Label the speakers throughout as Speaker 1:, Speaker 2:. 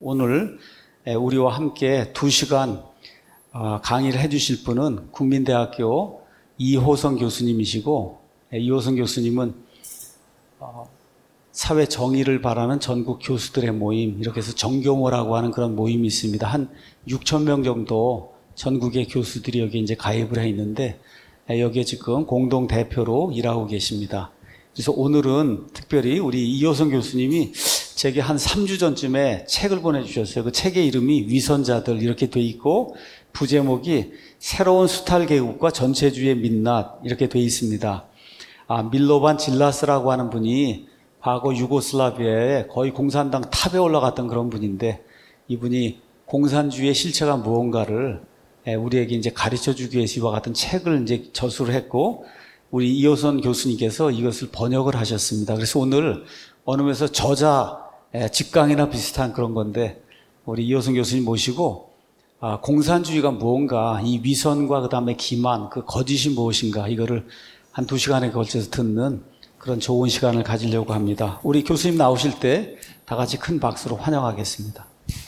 Speaker 1: 오늘 우리와 함께 2시간 강의를 해주실 분은 국민대학교 이호성 교수님이시고, 이호성 교수님은 사회 정의를 바라는 전국 교수들의 모임, 이렇게 해서 정교모라고 하는 그런 모임이 있습니다. 한 6천 명 정도 전국의 교수들이 여기 이제 가입을 해 있는데, 여기에 지금 공동 대표로 일하고 계십니다. 그래서 오늘은 특별히 우리 이호성 교수님이 제게 한 3주 전쯤에 책을 보내주셨어요. 그 책의 이름이 위선자들 이렇게 돼 있고, 부제목이 새로운 수탈 계급과 전체주의의 민낯 이렇게 돼 있습니다. 밀로반 질라스라고 하는 분이 과거 유고슬라비아에 거의 공산당 탑에 올라갔던 그런 분인데, 이분이 공산주의의 실체가 무언가를 우리에게 이제 가르쳐 주기 위해서 이와 같은 책을 이제 저술을 했고, 우리 이호선 교수님께서 이것을 번역을 하셨습니다. 그래서 오늘 어느 면에서 저자 직강이나 비슷한 그런 건데, 우리 이호선 교수님 모시고 공산주의가 무언가, 이 위선과 그 다음에 기만, 그 거짓이 무엇인가, 이거를 한 2시간에 걸쳐서 듣는 그런 좋은 시간을 가지려고 합니다. 우리 교수님 나오실 때 다 같이 큰 박수로 환영하겠습니다.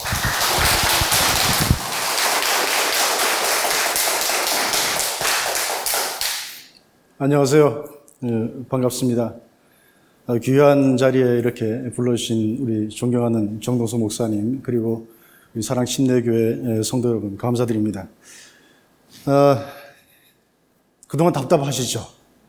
Speaker 2: 안녕하세요. 반갑습니다. 귀한 자리에 이렇게 불러주신 우리 존경하는 정동수 목사님, 그리고 우리 사랑 신내교회 성도 여러분, 감사드립니다. 그동안 답답하시죠?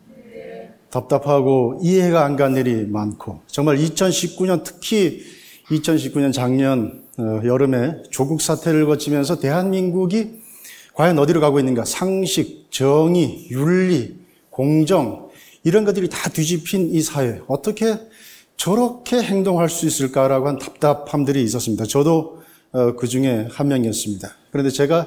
Speaker 2: 답답하고 이해가 안 간 일이 많고, 정말 2019년, 특히 2019년 작년 여름에 조국 사태를 거치면서 대한민국이 과연 어디로 가고 있는가, 상식, 정의, 윤리, 공정, 이런 것들이 다 뒤집힌 이 사회, 어떻게 저렇게 행동할 수 있을까라고 한 답답함들이 있었습니다. 저도 그 중에 한 명이었습니다. 그런데 제가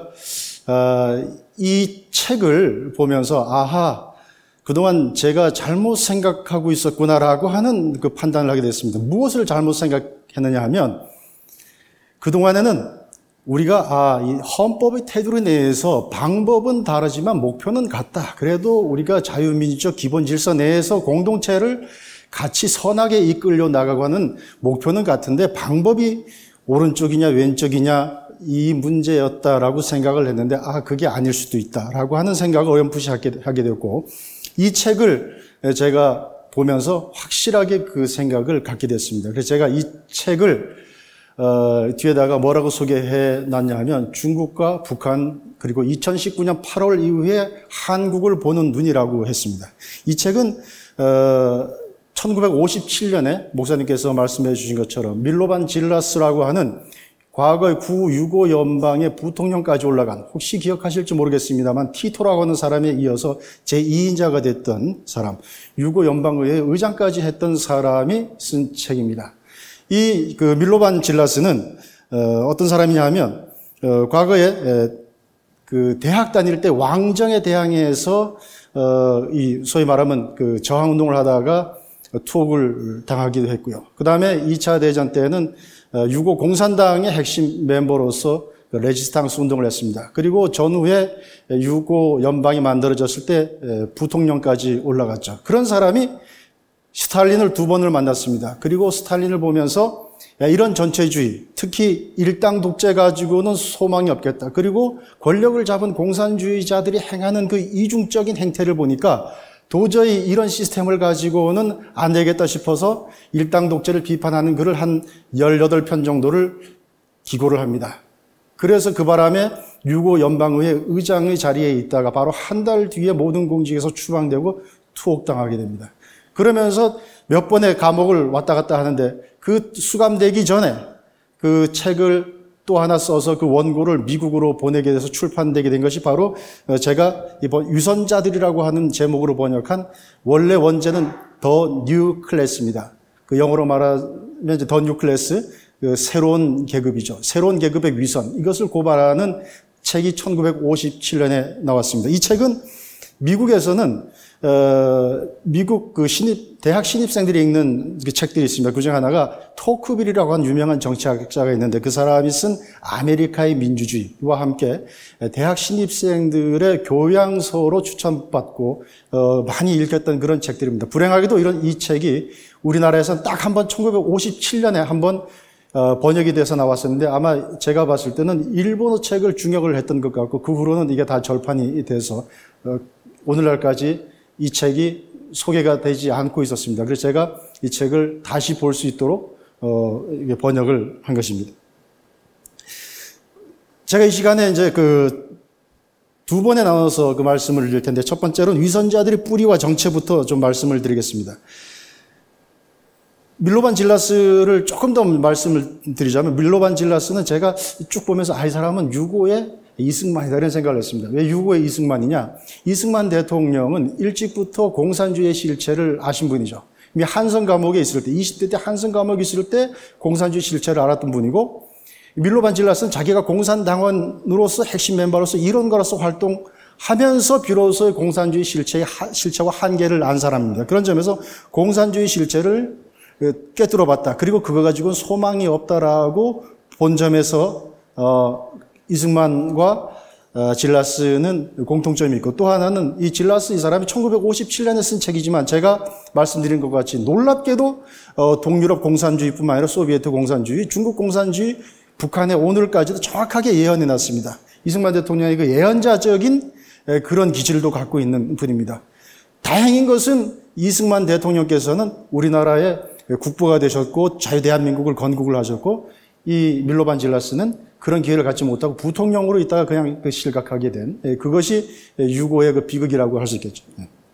Speaker 2: 이 책을 보면서 그동안 제가 잘못 생각하고 있었구나라고 하는 그 판단을 하게 됐습니다. 무엇을 잘못 생각했느냐 하면, 그동안에는 우리가 이 헌법의 테두리 내에서 방법은 다르지만 목표는 같다. 그래도 우리가 자유민주적 기본 질서 내에서 공동체를 같이 선하게 이끌려 나가고 하는 목표는 같은데, 방법이 오른쪽이냐 왼쪽이냐 이 문제였다라고 생각을 했는데, 그게 아닐 수도 있다라고 하는 생각을 어렴풋이 하게 되었고, 이 책을 제가 보면서 확실하게 그 생각을 갖게 됐습니다. 그래서 제가 이 책을 뒤에다가 뭐라고 소개해 놨냐 하면, 중국과 북한, 그리고 2019년 8월 이후에 한국을 보는 눈이라고 했습니다. 이 책은 1957년에 목사님께서 말씀해 주신 것처럼 밀로반 질라스라고 하는 과거의 구유고 연방의 부통령까지 올라간, 혹시 기억하실지 모르겠습니다만 티토라고 하는 사람에 이어서 제2인자가 됐던 사람, 유고 연방의회 의장까지 했던 사람이 쓴 책입니다. 이 밀로반 질라스는 어떤 사람이냐 하면, 과거에 그 대학 다닐 때 왕정에 대항해서 이 소위 말하면 그 저항 운동을 하다가 투옥을 당하기도 했고요. 그 다음에 2차 대전 때는 유고 공산당의 핵심 멤버로서 레지스탕스 운동을 했습니다. 그리고 전후에 유고 연방이 만들어졌을 때 부통령까지 올라갔죠. 그런 사람이 스탈린을 2번을 만났습니다. 그리고 스탈린을 보면서 이런 전체주의, 특히 일당 독재 가지고는 소망이 없겠다. 그리고 권력을 잡은 공산주의자들이 행하는 그 이중적인 행태를 보니까 도저히 이런 시스템을 가지고는 안 되겠다 싶어서 일당 독재를 비판하는 글을 한 18편 정도를 기고를 합니다. 그래서 그 바람에 유고 연방의회 의장의 자리에 있다가 바로 한 달 뒤에 모든 공직에서 추방되고 투옥당하게 됩니다. 그러면서 몇 번의 감옥을 왔다 갔다 하는데, 그 수감되기 전에 그 책을 또 하나 써서 그 원고를 미국으로 보내게 돼서 출판되게 된 것이 바로 제가 이번 위선자들이라고 하는 제목으로 번역한, 원래 원제는 더 뉴 클래스입니다. 그 영어로 말하면 이제 더 뉴 클래스, 그 새로운 계급이죠. 새로운 계급의 위선, 이것을 고발하는 책이 1957년에 나왔습니다. 이 책은 미국에서는 미국 그 대학 신입생들이 읽는 그 책들이 있습니다. 그중 하나가 토크빌이라고 하는 유명한 정치학자가 있는데, 그 사람이 쓴 아메리카의 민주주의와 함께 대학 신입생들의 교양서로 추천받고 많이 읽혔던 그런 책들입니다. 불행하게도 이 책이 우리나라에서는 딱 한 번 1957년에 한번 번역이 돼서 나왔었는데 아마 제가 봤을 때는 일본어 책을 중역을 했던 것 같고 그 후로는 이게 다 절판이 돼서 오늘날까지 이 책이 소개가 되지 않고 있었습니다. 그래서 제가 이 책을 다시 볼 수 있도록 이게 번역을 한 것입니다. 제가 이 시간에 이제 두 번에 나눠서 그 말씀을 드릴 텐데 첫 번째로는 위선자들의 뿌리와 정체부터 좀 말씀을 드리겠습니다. 밀로반 질라스를 조금 더 말씀을 드리자면 밀로반 질라스는 제가 쭉 보면서 이 사람은 유고의 이승만이다 이런 생각을 했습니다. 왜 유고의 이승만이냐? 이승만 대통령은 일찍부터 공산주의의 실체를 아신 분이죠. 이미 한성 감옥에 있을 때 20대 때 한성 감옥에 있을 때 공산주의 실체를 알았던 분이고 밀로반 질라스는 자기가 공산당원으로서 핵심 멤버로서 이론가로서 활동하면서 비로소 공산주의 실체와 한계를 안 사람입니다. 그런 점에서 공산주의 실체를 꿰뚫어봤다. 그리고 그거 가지고는 소망이 없다라고 본 점에서 이승만과 질라스는 공통점이 있고 또 하나는 이 질라스 이 사람이 1957년에 쓴 책이지만 제가 말씀드린 것 같이 놀랍게도 동유럽 공산주의뿐만 아니라 소비에트 공산주의, 중국 공산주의, 북한의 오늘까지도 정확하게 예언해 놨습니다. 이승만 대통령이 그 예언자적인 그런 기질도 갖고 있는 분입니다. 다행인 것은 이승만 대통령께서는 우리나라의 국부가 되셨고 자유대한민국을 건국을 하셨고 이 밀로반 질라스는 그런 기회를 갖지 못하고 부통령으로 있다가 그냥 실각하게 된 그것이 유고의 그 비극이라고 할 수 있겠죠.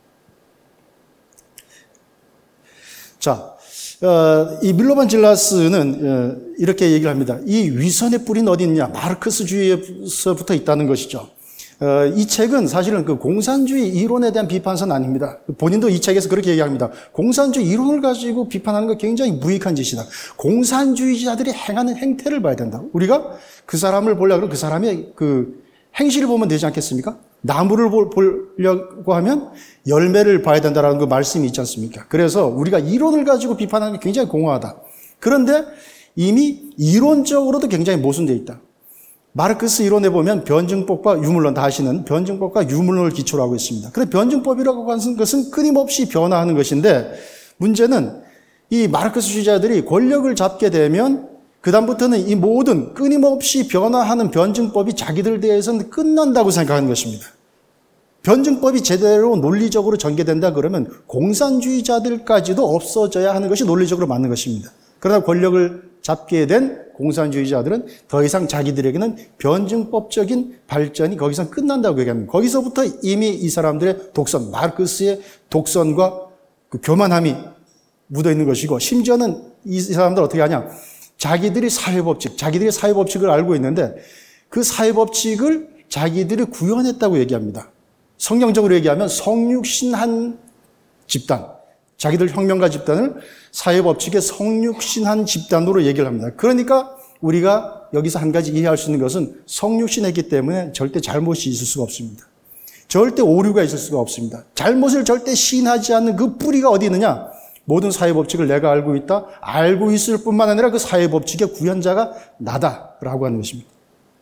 Speaker 2: 자, 이 밀로반 질라스는 이렇게 얘기를 합니다. 이 위선의 뿌리는 어디 있냐? 마르크스주의에서부터 있다는 것이죠. 이 책은 사실은 그 공산주의 이론에 대한 비판서는 아닙니다. 본인도 이 책에서 그렇게 얘기합니다. 공산주의 이론을 가지고 비판하는 거 굉장히 무익한 짓이다. 공산주의자들이 행하는 행태를 봐야 된다. 우리가 그 사람을 보려고 하면 그 사람의 그 행실을 보면 되지 않겠습니까? 나무를 보려고 하면 열매를 봐야 된다라는 그 말씀이 있지 않습니까? 그래서 우리가 이론을 가지고 비판하는 게 굉장히 공허하다. 그런데 이미 이론적으로도 굉장히 모순되어 있다. 마르크스 이론에 보면 변증법과 유물론 다 아시는 변증법과 유물론을 기초로 하고 있습니다. 그런데 변증법이라고 하는 것은 끊임없이 변화하는 것인데 문제는 이 마르크스주의자들이 권력을 잡게 되면 그다음부터는 이 모든 끊임없이 변화하는 변증법이 자기들 대해서는 끝난다고 생각하는 것입니다. 변증법이 제대로 논리적으로 전개된다 그러면 공산주의자들까지도 없어져야 하는 것이 논리적으로 맞는 것입니다. 그러나 권력을 잡게 된 공산주의자들은 더 이상 자기들에게는 변증법적인 발전이 거기서 끝난다고 얘기합니다. 거기서부터 이미 이 사람들의 독선, 마르크스의 독선과 그 교만함이 묻어 있는 것이고 심지어는 이 사람들 어떻게 하냐? 자기들이 사회법칙을 알고 있는데 그 사회법칙을 자기들이 구현했다고 얘기합니다. 성경적으로 얘기하면 성육신한 집단, 자기들 혁명가 집단을 사회법칙의 성육신한 집단으로 얘기를 합니다. 그러니까 우리가 여기서 한 가지 이해할 수 있는 것은 성육신했기 때문에 절대 잘못이 있을 수가 없습니다. 절대 오류가 있을 수가 없습니다. 잘못을 절대 시인하지 않는 그 뿌리가 어디 있느냐? 모든 사회법칙을 내가 알고 있다. 알고 있을 뿐만 아니라 그 사회법칙의 구현자가 나다라고 하는 것입니다.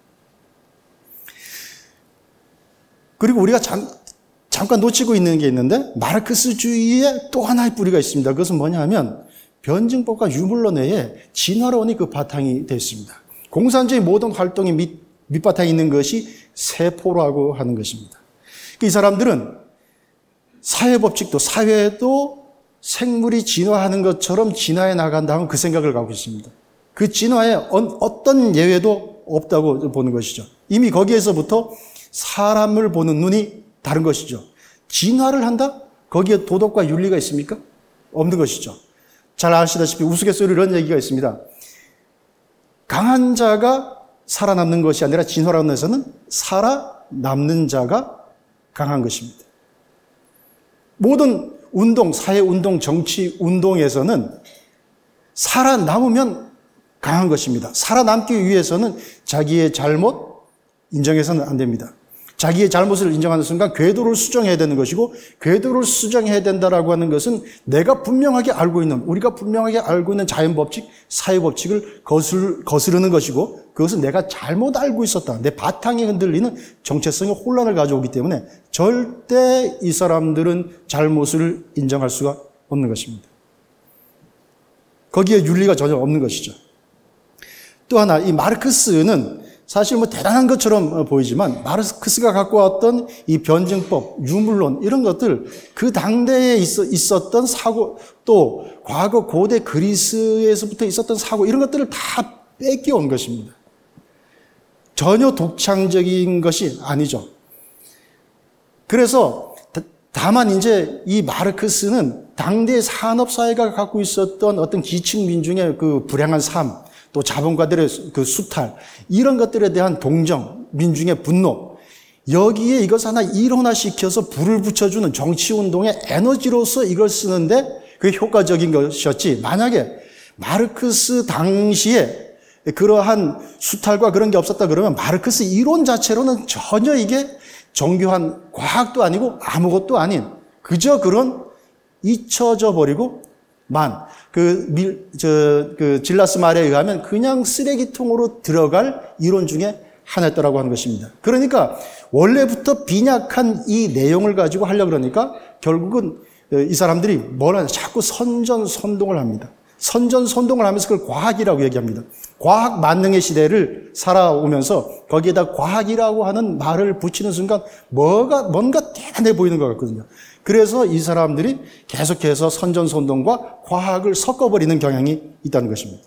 Speaker 2: 그리고 우리가 잠깐 놓치고 있는 게 있는데 마르크스주의의 또 하나의 뿌리가 있습니다. 그것은 뭐냐 하면 변증법과 유물론 외에 진화론이 그 바탕이 되어 있습니다. 공산주의 모든 활동이 밑바탕에 있는 것이 세포라고 하는 것입니다. 이 사람들은 사회법칙도 사회도 생물이 진화하는 것처럼 진화해 나간다면 그 생각을 갖고 있습니다. 그 진화에 어떤 예외도 없다고 보는 것이죠. 이미 거기에서부터 사람을 보는 눈이 다른 것이죠. 진화를 한다? 거기에 도덕과 윤리가 있습니까? 없는 것이죠. 잘 아시다시피 우스갯소리로 이런 얘기가 있습니다. 강한 자가 살아남는 것이 아니라 진화라는 데서는 살아남는 자가 강한 것입니다. 모든 운동, 사회운동, 정치운동에서는 살아남으면 강한 것입니다. 살아남기 위해서는 자기의 잘못 인정해서는 안 됩니다. 자기의 잘못을 인정하는 순간 궤도를 수정해야 되는 것이고 궤도를 수정해야 된다라고 하는 것은 내가 분명하게 알고 있는 우리가 분명하게 알고 있는 자연법칙, 사회법칙을 거스르는 것이고 그것은 내가 잘못 알고 있었다. 내 바탕이 흔들리는 정체성의 혼란을 가져오기 때문에 절대 이 사람들은 잘못을 인정할 수가 없는 것입니다. 거기에 윤리가 전혀 없는 것이죠. 또 하나, 이 마르크스는 사실 뭐 대단한 것처럼 보이지만 마르크스가 갖고 왔던 이 변증법, 유물론 이런 것들 그 당대에 있었던 사고 또 과거 고대 그리스에서부터 있었던 사고 이런 것들을 다 뺏겨온 것입니다. 전혀 독창적인 것이 아니죠. 그래서 다만 이제 이 마르크스는 당대 산업사회가 갖고 있었던 어떤 기층 민중의 그 불행한 삶, 또 자본가들의 그 수탈, 이런 것들에 대한 동정, 민중의 분노, 여기에 이것을 하나 일원화시켜서 불을 붙여주는 정치운동의 에너지로서 이걸 쓰는데 그게 효과적인 것이었지. 만약에 마르크스 당시에 그러한 수탈과 그런 게 없었다 그러면 마르크스 이론 자체로는 전혀 이게 정교한 과학도 아니고 아무것도 아닌 그저 그런 잊혀져 버리고 그 질라스 말에 의하면 그냥 쓰레기통으로 들어갈 이론 중에 하나였다라고 하는 것입니다. 그러니까 원래부터 빈약한 이 내용을 가지고 하려고 그러니까 결국은 이 사람들이 뭘 하냐 자꾸 선전선동을 합니다. 선전선동을 하면서 그걸 과학이라고 얘기합니다. 과학 만능의 시대를 살아오면서 거기에다 과학이라고 하는 말을 붙이는 순간 뭔가 대단해 보이는 것 같거든요. 그래서 이 사람들이 계속해서 선전선동과 과학을 섞어버리는 경향이 있다는 것입니다.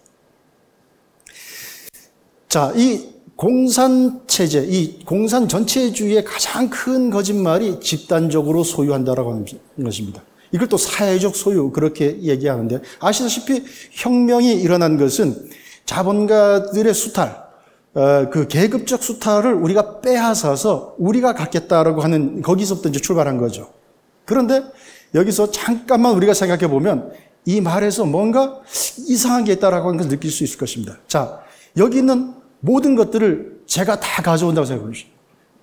Speaker 2: 자, 이 공산체제, 이 공산 전체주의의 가장 큰 거짓말이 집단적으로 소유한다라고 하는 것입니다. 이걸 또 사회적 소유 그렇게 얘기하는데 아시다시피 혁명이 일어난 것은 자본가들의 수탈, 그 계급적 수탈을 우리가 빼앗아서 우리가 갖겠다라고 하는 거기서부터 이제 출발한 거죠. 그런데 여기서 잠깐만 우리가 생각해 보면 이 말에서 뭔가 이상한 게 있다라고 하는 것을 느낄 수 있을 것입니다. 자, 여기 있는 모든 것들을 제가 다 가져온다고 생각해 보십시오.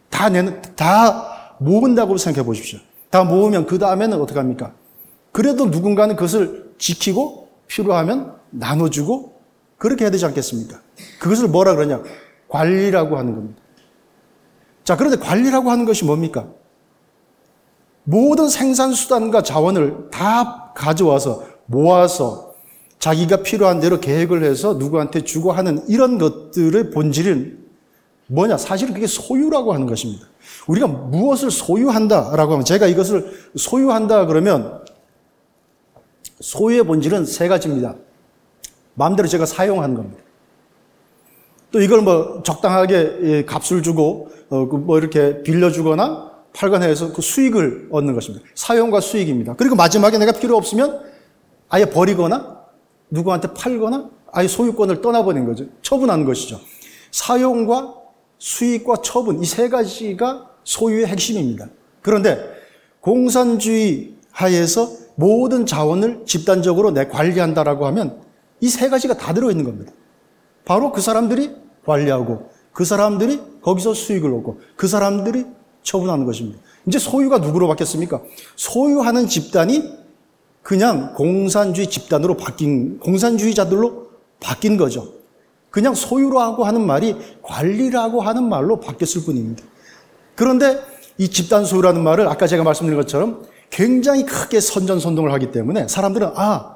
Speaker 2: 다 모은다고 생각해 보십시오. 다 모으면 그 다음에는 어떻게 합니까? 그래도 누군가는 그것을 지키고 필요하면 나눠주고 그렇게 해야 되지 않겠습니까? 그것을 뭐라 그러냐? 관리라고 하는 겁니다. 자, 그런데 관리라고 하는 것이 뭡니까? 모든 생산수단과 자원을 다 가져와서 모아서 자기가 필요한 대로 계획을 해서 누구한테 주고 하는 이런 것들의 본질은 뭐냐? 사실은 그게 소유라고 하는 것입니다. 우리가 무엇을 소유한다라고 하면 제가 이것을 소유한다 그러면 소유의 본질은 세 가지입니다. 마음대로 제가 사용하는 겁니다. 또 이걸 뭐 적당하게 값을 주고 뭐 이렇게 빌려주거나 팔거나 해서 그 수익을 얻는 것입니다. 사용과 수익입니다. 그리고 마지막에 내가 필요 없으면 아예 버리거나 누구한테 팔거나 아예 소유권을 떠나버리는 거죠. 처분하는 것이죠. 사용과 수익과 처분 이 세 가지가 소유의 핵심입니다. 그런데 공산주의 하에서 모든 자원을 집단적으로 내 관리한다라고 하면 이 세 가지가 다 들어있는 겁니다. 바로 그 사람들이 관리하고 그 사람들이 거기서 수익을 얻고 그 사람들이 처분하는 것입니다. 이제 소유가 누구로 바뀌었습니까? 소유하는 집단이 그냥 공산주의 집단으로 공산주의자들로 바뀐 거죠. 그냥 소유라고 하는 말이 관리라고 하는 말로 바뀌었을 뿐입니다. 그런데 이 집단 소유라는 말을 아까 제가 말씀드린 것처럼 굉장히 크게 선전선동을 하기 때문에 사람들은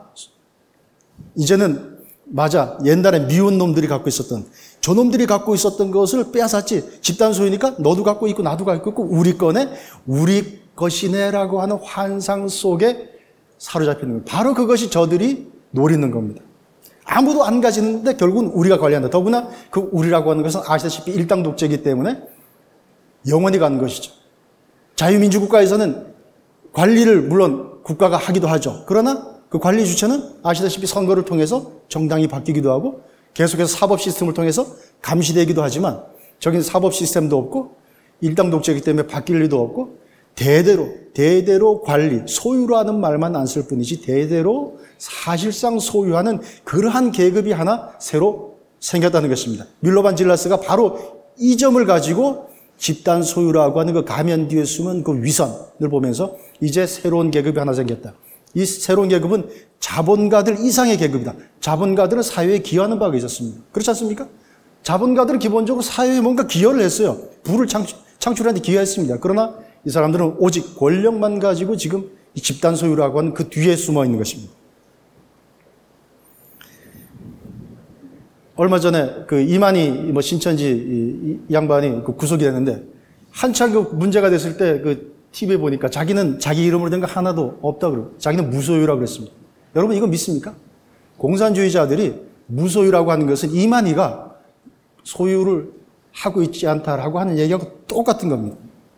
Speaker 2: 이제는 맞아 옛날에 미운 놈들이 갖고 있었던 저놈들이 갖고 있었던 것을 빼앗았지 집단 소유니까 너도 갖고 있고 나도 갖고 있고 우리 거네 우리 것이네라고 하는 환상 속에 사로잡히는 거예요. 바로 그것이 저들이 노리는 겁니다. 아무도 안 가지는데 결국은 우리가 관리한다. 더구나 그 우리라고 하는 것은 아시다시피 일당 독재이기 때문에 영원히 가는 것이죠. 자유민주국가에서는 관리를 물론 국가가 하기도 하죠. 그러나 그 관리 주체는 아시다시피 선거를 통해서 정당이 바뀌기도 하고 계속해서 사법 시스템을 통해서 감시되기도 하지만 저기는 사법 시스템도 없고 일당 독재이기 때문에 바뀔 일도 없고 대대로 관리, 소유라는 말만 안 쓸 뿐이지 대대로 사실상 소유하는 그러한 계급이 하나 새로 생겼다는 것입니다. 밀로반 질라스가 바로 이 점을 가지고 집단 소유라고 하는 그 가면 뒤에 숨은 그 위선을 보면서 이제 새로운 계급이 하나 생겼다. 이 새로운 계급은 자본가들 이상의 계급이다. 자본가들은 사회에 기여하는 바가 있었습니다. 그렇지 않습니까? 자본가들은 기본적으로 사회에 뭔가 기여를 했어요. 부를 창출하는 데 기여했습니다. 그러나 이 사람들은 오직 권력만 가지고 지금 이 집단 소유라고 하는 그 뒤에 숨어 있는 것입니다. 얼마 전에 그 이만희 뭐 신천지 이 양반이 그 구속이 됐는데 한참 그 문제가 됐을 때 그 TV에 보니까 자기는 자기 이름으로 된 거 하나도 없다 그러고 자기는 무소유라고 그랬습니다. 여러분 이거 믿습니까? 공산주의자들이 무소유라고 하는 것은 이만희가 소유를 하고 있지 않다라고 하는 얘기하고 똑같은 겁니다.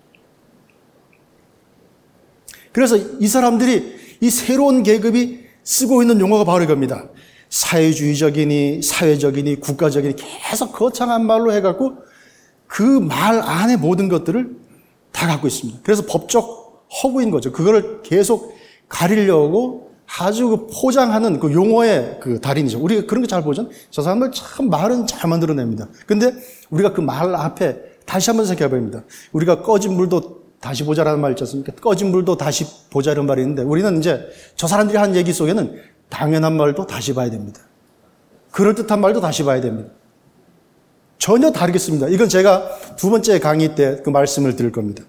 Speaker 2: 그래서 이 사람들이 이 새로운 계급이 쓰고 있는 용어가 바로 이겁니다. 사회주의적이니 사회적이니 국가적이니 계속 거창한 말로 해갖고 그 말 안에 모든 것들을 다 갖고 있습니다. 그래서 법적 허구인 거죠. 그거를 계속 가리려고 아주 그 포장하는 그 용어의 그 달인이죠. 우리가 그런 거 잘 보죠. 저 사람들 참 말은 잘 만들어냅니다. 근데 우리가 그 말 앞에 다시 한번 생각해 봅니다. 우리가 꺼진 물도 다시 보자라는 말 있지 않습니까? 꺼진 물도 다시 보자라는 말이 있는데 우리는 이제 저 사람들이 한 얘기 속에는 당연한 말도 다시 봐야 됩니다. 그럴듯한 말도 다시 봐야 됩니다. 전혀 다르겠습니다. 이건 제가 두 번째 강의 때 그 말씀을 드릴 겁니다.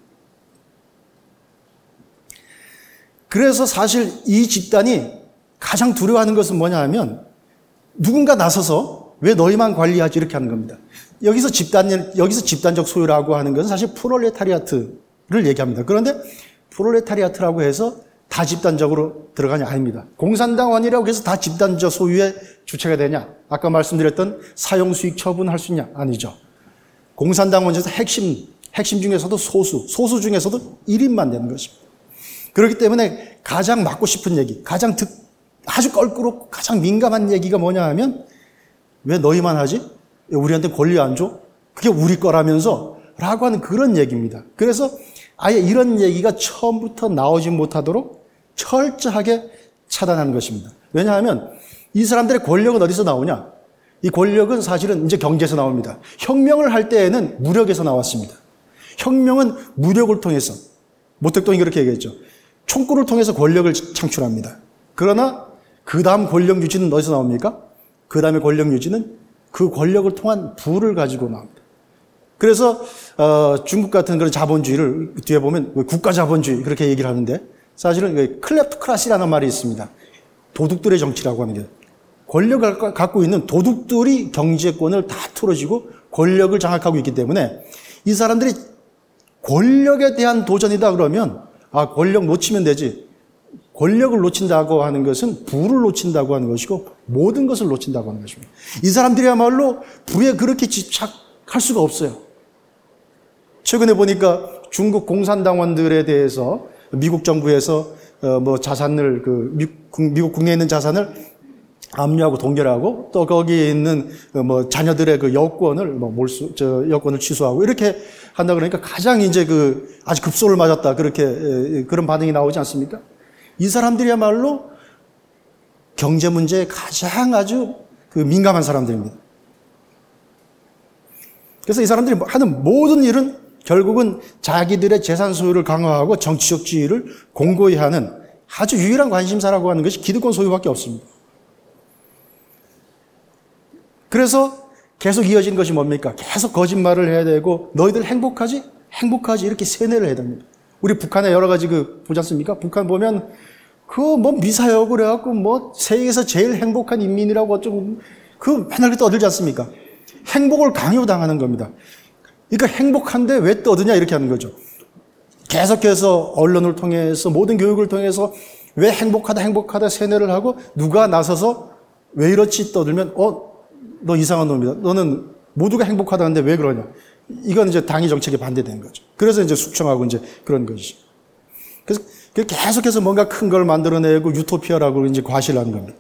Speaker 2: 그래서 사실 이 집단이 가장 두려워하는 것은 뭐냐 하면 누군가 나서서 왜 너희만 관리하지 이렇게 하는 겁니다. 여기서 집단적 소유라고 하는 것은 사실 프롤레타리아트를 얘기합니다. 그런데 프롤레타리아트라고 해서 다 집단적으로 들어가냐? 아닙니다. 공산당원이라고 해서 다 집단적 소유의 주체가 되냐? 아까 말씀드렸던 사용수익 처분할 수 있냐? 아니죠. 공산당원 중에서 핵심 중에서도 소수 중에서도 1인만 되는 것입니다. 그렇기 때문에 가장 맞고 싶은 얘기, 아주 껄끄럽고 가장 민감한 얘기가 뭐냐 하면 왜 너희만 하지? 우리한테 권리 안 줘? 그게 우리 거라면서 라고 하는 그런 얘기입니다. 그래서 아예 이런 얘기가 처음부터 나오지 못하도록 철저하게 차단하는 것입니다. 왜냐하면 이 사람들의 권력은 어디서 나오냐? 이 권력은 사실은 이제 경제에서 나옵니다. 혁명을 할 때에는 무력에서 나왔습니다. 혁명은 무력을 통해서, 모택동이 그렇게 얘기했죠. 총구를 통해서 권력을 창출합니다. 그러나 그 다음 권력 유지는 어디서 나옵니까? 그 다음에 권력 유지는 그 권력을 통한 부를 가지고 나옵니다. 그래서 중국 같은 그런 자본주의를 뒤에 보면 국가 자본주의 그렇게 얘기를 하는데 사실은 클렙토크라시라는 말이 있습니다. 도둑들의 정치라고 하는 게 권력을 갖고 있는 도둑들이 경제권을 다 틀어쥐고 권력을 장악하고 있기 때문에 이 사람들이 권력에 대한 도전이다 그러면 권력 놓치면 되지. 권력을 놓친다고 하는 것은 부를 놓친다고 하는 것이고 모든 것을 놓친다고 하는 것입니다. 이 사람들이야말로 부에 그렇게 집착할 수가 없어요. 최근에 보니까 중국 공산당원들에 대해서 미국 정부에서 자산을 미국 국내에 있는 자산을 압류하고 동결하고 또 거기에 있는 자녀들의 그 여권을 여권을 취소하고 이렇게 한다 그러니까 가장 이제 아주 급소를 맞았다 그렇게 그런 반응이 나오지 않습니까? 이 사람들이야말로 경제 문제에 가장 아주 민감한 사람들입니다. 그래서 이 사람들이 하는 모든 일은 결국은 자기들의 재산 소유를 강화하고 정치적 지위를 공고히 하는 아주 유일한 관심사라고 하는 것이 기득권 소유밖에 없습니다. 그래서 계속 이어진 것이 뭡니까? 계속 거짓말을 해야 되고 너희들 행복하지? 행복하지? 이렇게 세뇌를 해야 됩니다. 우리 북한에 여러 가지 보지 않습니까? 북한 보면 미사여고 그래갖고 세계에서 제일 행복한 인민이라고 어쩌고 맨날 그렇게 떠들지 않습니까? 행복을 강요당하는 겁니다. 그러니까 행복한데 왜 떠드냐 이렇게 하는 거죠. 계속해서 언론을 통해서 모든 교육을 통해서 왜 행복하다 세뇌를 하고 누가 나서서 왜 이렇지 떠들면 너 이상한 놈이다. 너는 모두가 행복하다는데 왜 그러냐. 이건 이제 당위 정책에 반대된 거죠. 그래서 이제 숙청하고 이제 그런 것이죠. 그래서 계속해서 뭔가 큰 걸 만들어내고 유토피아라고 이제 과시를 하는 겁니다.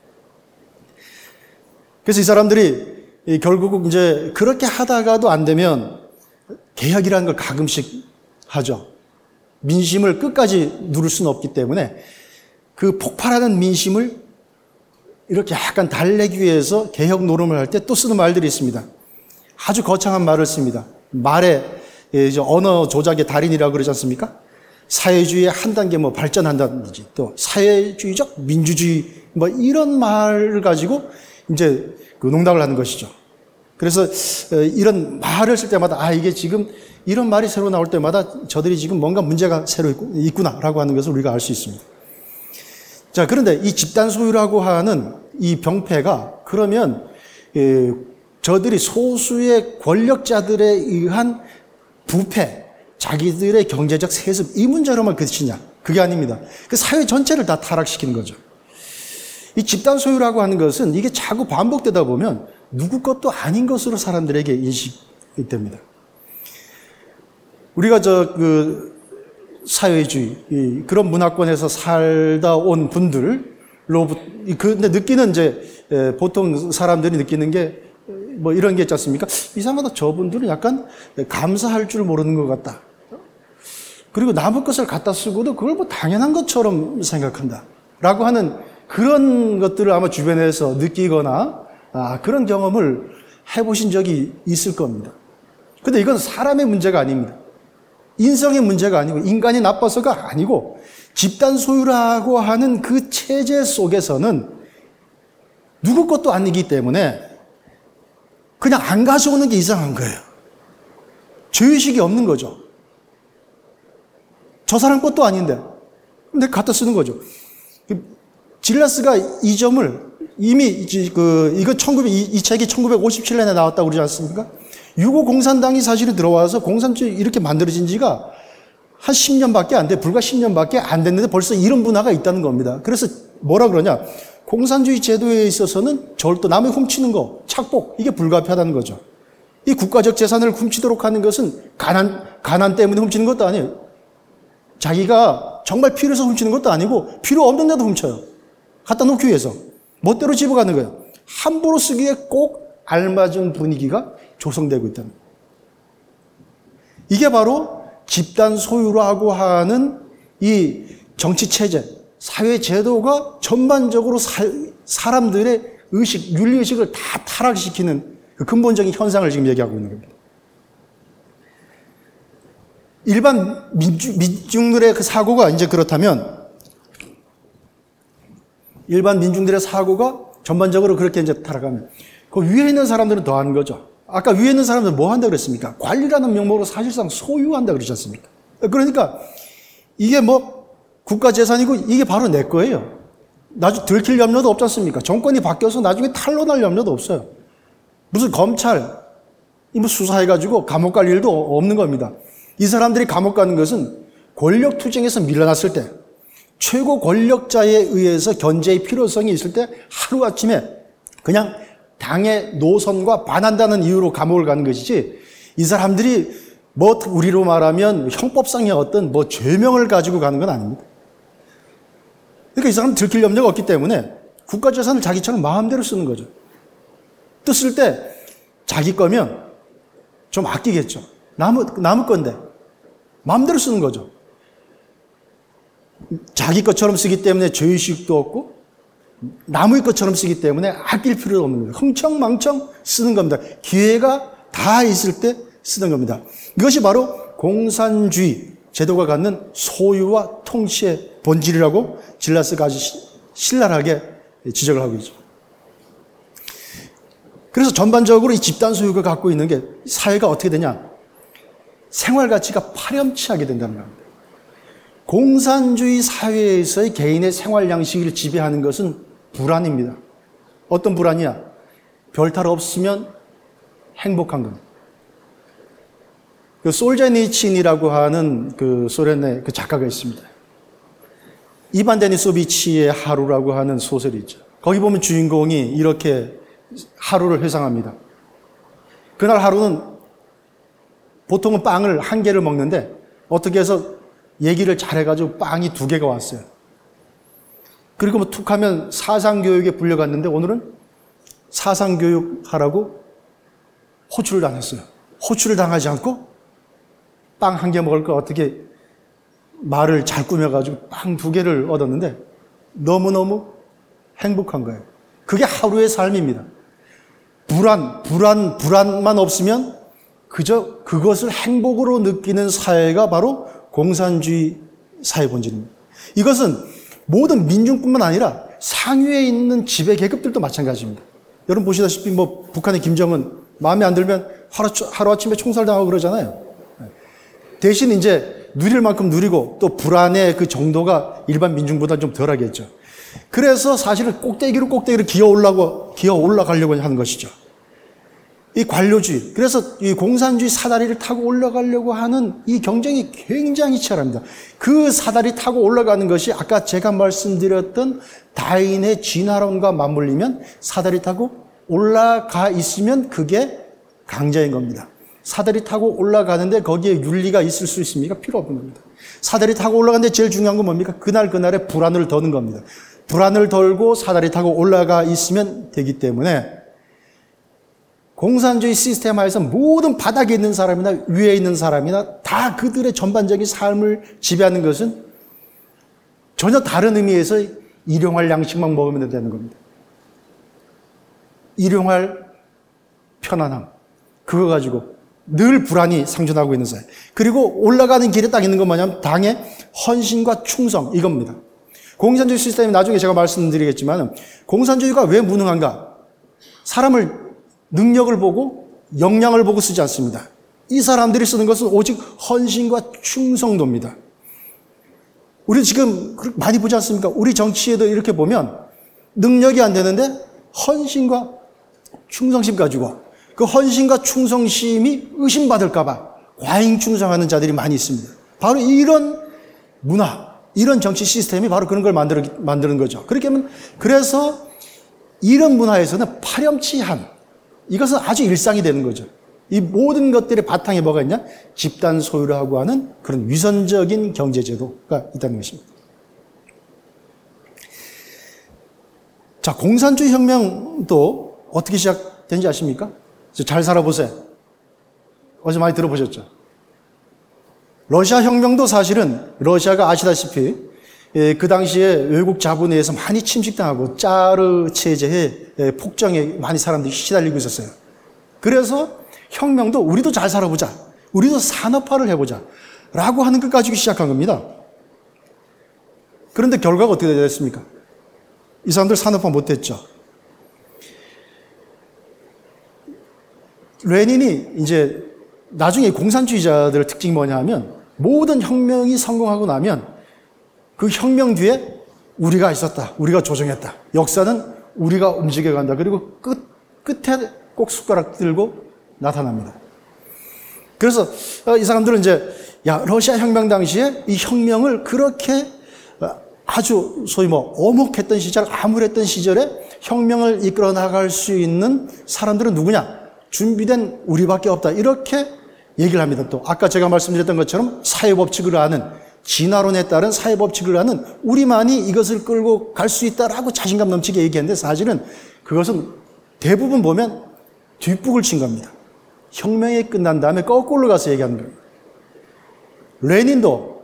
Speaker 2: 그래서 이 사람들이 결국 이제 그렇게 하다가도 안 되면 개혁이라는 걸 가끔씩 하죠. 민심을 끝까지 누를 수는 없기 때문에 그 폭발하는 민심을 이렇게 약간 달래기 위해서 개혁 노름을 할 때 또 쓰는 말들이 있습니다. 아주 거창한 말을 씁니다. 말에 언어 조작의 달인이라고 그러지 않습니까? 사회주의의 한 단계 발전한다든지 또 사회주의적 민주주의 이런 말을 가지고 이제 농담을 하는 것이죠. 그래서 이런 말을 쓸 때마다 이게 지금 이런 말이 새로 나올 때마다 저들이 지금 뭔가 문제가 새로 있구나라고 하는 것을 우리가 알 수 있습니다. 자, 그런데 이 집단 소유라고 하는 이 병폐가 그러면 저들이 소수의 권력자들에 의한 부패, 자기들의 경제적 세습 이 문제로만 그치냐? 그게 아닙니다. 그 사회 전체를 다 타락시키는 거죠. 이 집단 소유라고 하는 것은 이게 자꾸 반복되다 보면 누구 것도 아닌 것으로 사람들에게 인식이 됩니다. 우리가 사회주의 그런 문화권에서 살다 온 분들로부터 근데 느끼는 보통 사람들이 느끼는 게 뭐 이런 게 있지 않습니까? 이상하다. 저분들은 약간 감사할 줄 모르는 것 같다. 그리고 남의 것을 갖다 쓰고도 그걸 뭐 당연한 것처럼 생각한다. 라고 하는 그런 것들을 아마 주변에서 느끼거나 그런 경험을 해보신 적이 있을 겁니다. 근데 이건 사람의 문제가 아닙니다. 인성의 문제가 아니고 인간이 나빠서가 아니고 집단 소유라고 하는 그 체제 속에서는 누구 것도 아니기 때문에 그냥 안 가져오는 게 이상한 거예요. 죄의식이 없는 거죠. 저 사람 것도 아닌데 근데 갖다 쓰는 거죠. 질라스가 이 점을 이미 이 책이 1957년에 나왔다고 그러지 않습니까? 유고 공산당이 사실은 들어와서 공산주의 이렇게 만들어진 지가 한 10년밖에 안 돼, 불과 10년밖에 안 됐는데 벌써 이런 문화가 있다는 겁니다. 그래서 뭐라 그러냐? 공산주의 제도에 있어서는 절도, 남의 훔치는 거, 착복, 이게 불가피하다는 거죠. 이 국가적 재산을 훔치도록 하는 것은 가난 때문에 훔치는 것도 아니에요. 자기가 정말 필요해서 훔치는 것도 아니고 필요 없는 데도 훔쳐요. 갖다 놓기 위해서. 멋대로 집어가는 거예요. 함부로 쓰기에 꼭 알맞은 분위기가 조성되고 있다는 거예요. 이게 바로 집단 소유라고 하는 이 정치 체제, 사회 제도가 전반적으로 사람들의 의식, 윤리의식을 다 타락시키는 그 근본적인 현상을 지금 얘기하고 있는 겁니다. 일반 민중들의 그 사고가 이제 그렇다면 일반 민중들의 사고가 전반적으로 그렇게 이제 타락하면 그 위에 있는 사람들은 더 하는 거죠. 아까 위에 있는 사람들은 뭐 한다 그랬습니까? 관리라는 명목으로 사실상 소유한다 그러지 않습니까? 그러니까 이게 뭐 국가 재산이고 이게 바로 내 거예요. 나중에 들킬 염려도 없지 않습니까? 정권이 바뀌어서 나중에 탄로날 염려도 없어요. 무슨 검찰 뭐 수사해가지고 감옥 갈 일도 없는 겁니다. 이 사람들이 감옥 가는 것은 권력 투쟁에서 밀려났을 때 최고 권력자에 의해서 견제의 필요성이 있을 때 하루아침에 그냥 당의 노선과 반한다는 이유로 감옥을 가는 것이지 이 사람들이 뭐 우리로 말하면 형법상의 어떤 뭐 죄명을 가지고 가는 건 아닙니다. 그러니까 이 사람은 들킬 염려가 없기 때문에 국가 재산을 자기처럼 마음대로 쓰는 거죠. 또 쓸 때 자기 거면 좀 아끼겠죠. 남의 건데 마음대로 쓰는 거죠. 자기 것처럼 쓰기 때문에 죄의식도 없고 남의 것처럼 쓰기 때문에 아낄 필요도 없는 거예요. 흥청망청 쓰는 겁니다. 기회가 다 있을 때 쓰는 겁니다. 이것이 바로 공산주의 제도가 갖는 소유와 통치의 본질이라고 질라스가 아주 신랄하게 지적을 하고 있죠. 그래서 전반적으로 이 집단 소유가 갖고 있는 게 사회가 어떻게 되냐? 생활 가치가 파렴치하게 된다는 겁니다. 공산주의 사회에서의 개인의 생활 양식을 지배하는 것은 불안입니다. 어떤 불안이야? 별탈 없으면 행복한 겁니다. 그 솔제니친이라고 하는 그 소련의 그 작가가 있습니다. 이반 데니소비치의 하루라고 하는 소설이 있죠. 거기 보면 주인공이 이렇게 하루를 회상합니다. 그날 하루는 보통은 빵을 한 개를 먹는데 어떻게 해서 얘기를 잘해가지고 빵이 2개가 왔어요. 그리고 뭐 툭 하면 사상교육에 불려갔는데 오늘은 사상교육 하라고 호출을 당했어요. 호출을 당하지 않고 빵 1개 먹을 거 어떻게 말을 잘 꾸며가지고 빵 2개를 얻었는데 너무너무 행복한 거예요. 그게 하루의 삶입니다. 불안만 없으면 그저 그것을 행복으로 느끼는 사회가 바로 공산주의 사회 본질입니다. 이것은 모든 민중뿐만 아니라 상위에 있는 지배 계급들도 마찬가지입니다. 여러분 보시다시피 뭐 북한의 김정은 마음에 안 들면 하루아침에 총살당하고 그러잖아요. 대신 이제 누릴 만큼 누리고 또 불안의 그 정도가 일반 민중보다 좀 덜하겠죠. 그래서 사실은 꼭대기로 기어 올라가려고 하는 것이죠. 이 관료주의, 그래서 이 공산주의 사다리를 타고 올라가려고 하는 이 경쟁이 굉장히 치열합니다. 그 사다리 타고 올라가는 것이 아까 제가 말씀드렸던 다인의 진화론과 맞물리면 사다리 타고 올라가 있으면 그게 강자인 겁니다. 사다리 타고 올라가는데 거기에 윤리가 있을 수 있습니까? 필요 없는 겁니다. 사다리 타고 올라가는데 제일 중요한 건 뭡니까? 그날그날의 불안을 더는 겁니다. 불안을 덜고 사다리 타고 올라가 있으면 되기 때문에 공산주의 시스템 하에서 모든 바닥에 있는 사람이나 위에 있는 사람이나 다 그들의 전반적인 삶을 지배하는 것은 전혀 다른 의미에서 일용할 양식만 먹으면 되는 겁니다. 일용할 편안함, 그거 가지고 늘 불안이 상존하고 있는 사회. 그리고 올라가는 길에 딱 있는 건 뭐냐면 당의 헌신과 충성, 이겁니다. 공산주의 시스템이 나중에 제가 말씀드리겠지만 공산주의가 왜 무능한가? 사람을 능력을 보고 역량을 보고 쓰지 않습니다. 이 사람들이 쓰는 것은 오직 헌신과 충성도입니다. 우리 지금 많이 보지 않습니까? 우리 정치에도 이렇게 보면 능력이 안 되는데 헌신과 충성심 가지고 그 헌신과 충성심이 의심받을까 봐 과잉 충성하는 자들이 많이 있습니다. 바로 이런 문화, 이런 정치 시스템이 바로 그런 걸 만드는 거죠. 그렇게 하면 그래서 이런 문화에서는 파렴치한, 이것은 아주 일상이 되는 거죠. 이 모든 것들의 바탕에 뭐가 있냐? 집단 소유라고 하는 그런 위선적인 경제제도가 있다는 것입니다. 자, 공산주의 혁명도 어떻게 시작된지 아십니까? 잘 살아보세요. 어제 많이 들어보셨죠? 러시아 혁명도 사실은 러시아가 아시다시피 그 당시에 외국 자본에 의해서 많이 침식당하고 짜르 체제의 폭정에 많이 사람들이 시달리고 있었어요. 그래서 혁명도 우리도 잘 살아보자, 우리도 산업화를 해보자 라고 하는 것 가지고 시작한 겁니다. 그런데 결과가 어떻게 됐습니까? 이 사람들 산업화 못했죠. 레닌이 이제 나중에 공산주의자들의 특징이 뭐냐 하면 모든 혁명이 성공하고 나면 그 혁명 뒤에 우리가 있었다, 우리가 조정했다, 역사는 우리가 움직여간다. 그리고 끝에 꼭 숟가락 들고 나타납니다. 그래서 이 사람들은 이제 러시아 혁명 당시에 이 혁명을 그렇게 아주 소위 어목했던 시절, 암울했던 시절에 혁명을 이끌어 나갈 수 있는 사람들은 누구냐? 준비된 우리밖에 없다. 이렇게 얘기를 합니다. 또 아까 제가 말씀드렸던 것처럼 사회법칙을 아는, 진화론에 따른 사회법칙을 아는 우리만이 이것을 끌고 갈 수 있다라고 자신감 넘치게 얘기했는데 사실은 그것은 대부분 보면 뒷북을 친 겁니다. 혁명이 끝난 다음에 거꾸로 가서 얘기하는 거예요. 레닌도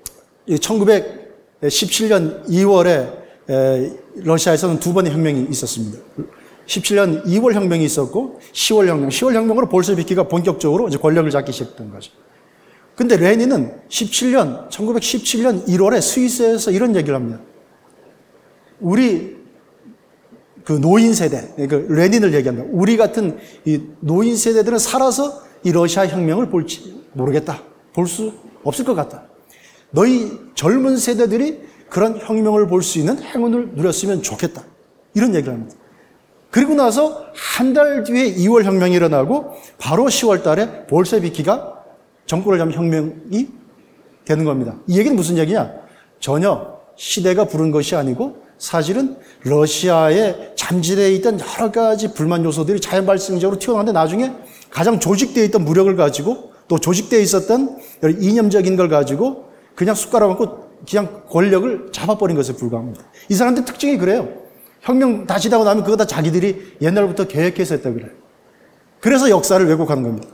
Speaker 2: 1917년 2월에 러시아에서는 두 번의 혁명이 있었습니다. 17년 2월 혁명이 있었고 10월 혁명, 10월 혁명으로 볼셰비키가 본격적으로 이제 권력을 잡기 시작했던 거죠. 근데 레닌은 1917년 1월에 스위스에서 이런 얘기를 합니다. 우리 그 노인 세대, 그 레닌을 얘기합니다. 우리 같은 이 노인 세대들은 살아서 이 러시아 혁명을 볼지 모르겠다. 볼 수 없을 것 같다. 너희 젊은 세대들이 그런 혁명을 볼 수 있는 행운을 누렸으면 좋겠다. 이런 얘기를 합니다. 그리고 나서 한 달 뒤에 2월 혁명이 일어나고 바로 10월 달에 볼셰비키가 정권을 잡은 혁명이 되는 겁니다. 이 얘기는 무슨 얘기냐? 전혀 시대가 부른 것이 아니고 사실은 러시아에 잠재되어 있던 여러 가지 불만 요소들이 자연 발생적으로 튀어나왔는데 나중에 가장 조직되어 있던 무력을 가지고 또 조직되어 있었던 이념적인 걸 가지고 그냥 숟가락 얹고 그냥 권력을 잡아버린 것에 불과합니다. 이 사람들 특징이 그래요. 혁명 다 지나고 나면 그거 다 자기들이 옛날부터 계획해서 했다 그래요. 그래서 역사를 왜곡하는 겁니다.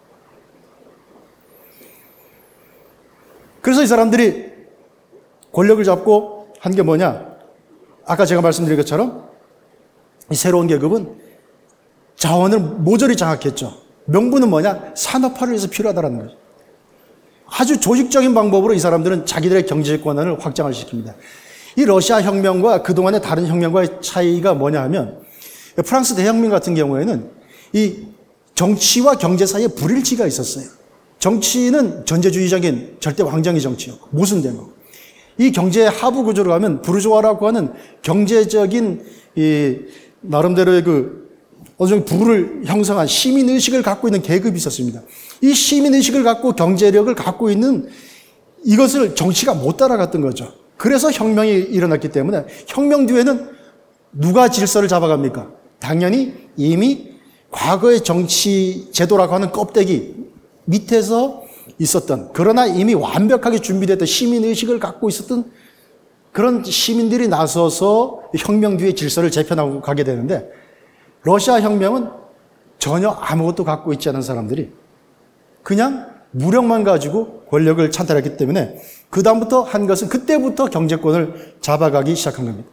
Speaker 2: 그래서 이 사람들이 권력을 잡고 한 게 뭐냐? 아까 제가 말씀드린 것처럼 이 새로운 계급은 자원을 모조리 장악했죠. 명분은 뭐냐? 산업화를 위해서 필요하다는 거죠. 아주 조직적인 방법으로 이 사람들은 자기들의 경제적 권한을 확장을 시킵니다. 이 러시아 혁명과 그동안의 다른 혁명과의 차이가 뭐냐 하면 프랑스 대혁명 같은 경우에는 이 정치와 경제 사이에 불일치가 있었어요. 정치는 전제주의적인 절대 왕정의 정치였고 모순된 거. 이 경제의 하부 구조로 가면 부르주아라고 하는 경제적인 이 나름대로의 그 어느 정도 부를 형성한 시민의식을 갖고 있는 계급이 있었습니다. 이 시민의식을 갖고 경제력을 갖고 있는 이것을 정치가 못 따라갔던 거죠. 그래서 혁명이 일어났기 때문에 혁명 뒤에는 누가 질서를 잡아갑니까? 당연히 이미 과거의 정치 제도라고 하는 껍데기 밑에서 있었던, 그러나 이미 완벽하게 준비됐던 시민의식을 갖고 있었던 그런 시민들이 나서서 혁명 뒤에 질서를 재편하고 가게 되는데, 러시아 혁명은 전혀 아무것도 갖고 있지 않은 사람들이 그냥 무력만 가지고 권력을 찬탈했기 때문에 그 다음부터 한 것은 그때부터 경제권을 잡아가기 시작한 겁니다.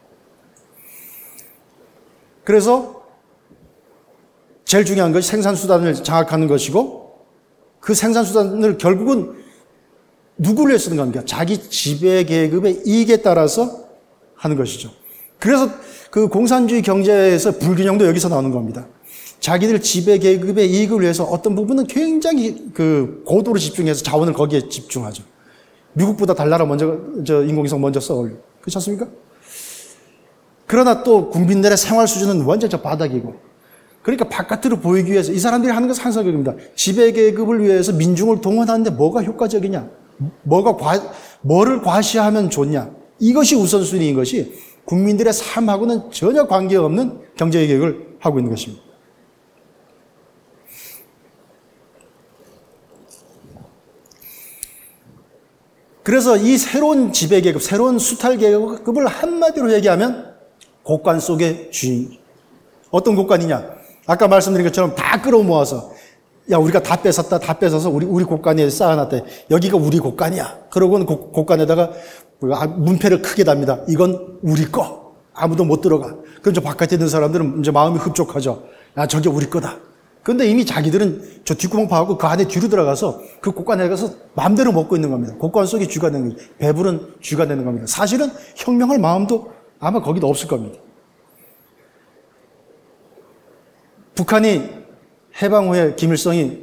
Speaker 2: 그래서 제일 중요한 것이 생산수단을 장악하는 것이고, 그 생산수단을 결국은 누구를 위해 쓰는 겁니까? 자기 지배계급의 이익에 따라서 하는 것이죠. 그래서 그 공산주의 경제에서 불균형도 여기서 나오는 겁니다. 자기들 지배계급의 이익을 위해서 어떤 부분은 굉장히 그 고도로 집중해서 자원을 거기에 집중하죠. 미국보다 달나라 먼저, 인공위성 먼저 써올려. 그렇지 않습니까? 그러나 또 국민들의 생활 수준은 완전 저 바닥이고, 그러니까 바깥으로 보이기 위해서 이 사람들이 하는 것은 항상 그겁니다. 지배계급을 위해서 민중을 동원하는데 뭐가 효과적이냐? 뭐를 과시하면 좋냐? 이것이 우선순위인 것이 국민들의 삶하고는 전혀 관계없는 경제계획을 하고 있는 것입니다. 그래서 이 새로운 지배계급, 새로운 수탈계급을 한마디로 얘기하면 곡간 속의 주인. 어떤 곡간이냐? 아까 말씀드린 것처럼 다 끌어모아서, 야, 우리가 다 뺏었다, 다 뺏어서 우리 곡간에 쌓아놨대. 여기가 우리 곡간이야. 그러고는 곡간에다가 문패를 크게 답니다. 이건 우리 거. 아무도 못 들어가. 그럼 저 바깥에 있는 사람들은 이제 마음이 흡족하죠. 야, 저게 우리 거다. 그런데 이미 자기들은 저 뒷구멍 파고 그 안에 뒤로 들어가서 그 곡간에 가서 마음대로 먹고 있는 겁니다. 곡간 속에 쥐가 되는 거예요. 배부른 쥐가 되는 겁니다. 사실은 혁명할 마음도 아마 거기도 없을 겁니다. 북한이 해방 후에 김일성이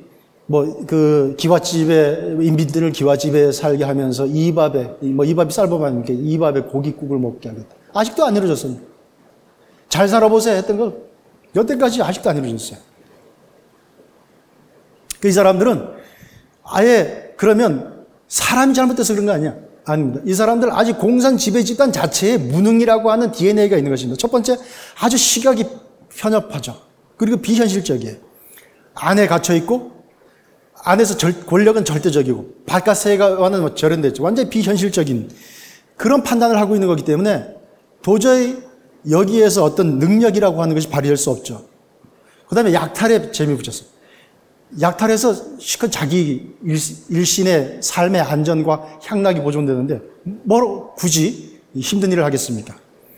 Speaker 2: 기와집에, 인민들을 기와집에 살게 하면서 이밥이 쌀밥 이밥에 고깃국을 먹게 하겠다. 아직도 안 이루어졌습니다. 잘 살아보세요 했던 걸 여태까지 아직도 안 이루어졌어요. 이 사람들은 아예 그러면 사람이 잘못돼서 그런 거 아니야? 아닙니다. 이 사람들 아직 공산 지배 집단 자체에 무능이라고 하는 DNA가 있는 것입니다. 첫 번째, 아주 시각이 편협하죠. 그리고 비현실적이에요. 안에 갇혀있고, 안에서 권력은 절대적이고, 바깥 세계와는 절연됐죠. 완전히 비현실적인 그런 판단을 하고 있는 거기 때문에 도저히 여기에서 어떤 능력이라고 하는 것이 발휘할 수 없죠. 그 다음에 약탈에 재미 붙였어요. 약탈해서 실컷 자기 일신의 삶의 안전과 향락이 보존되는데 뭐 굳이 힘든 일을 하겠습니까?